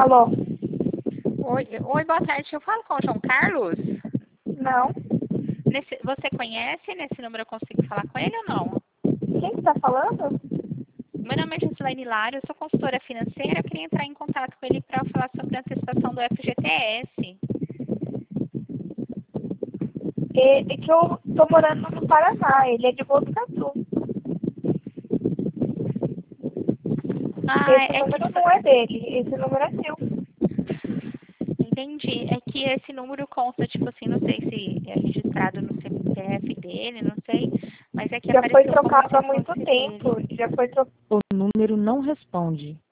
Alô? Oi, boa tarde. Eu falo com o João Carlos? Não. Você conhece? Nesse número eu consigo falar com ele ou não? Quem está falando? Meu nome é Gislaine Hilário, eu sou consultora financeira. Eu queria entrar em contato com ele para falar sobre a antecipação do FGTS. É que eu tô morando no Paraná, ele é de Botucatu. Ah, Esse é que... número não é dele, esse número é seu. Entendi. É que esse número consta, tipo assim, não sei se é registrado no CPF dele, não sei. Mas é que Já foi apareceu como trocado há se muito fosse tempo, dele. já foi trocado. O número não responde.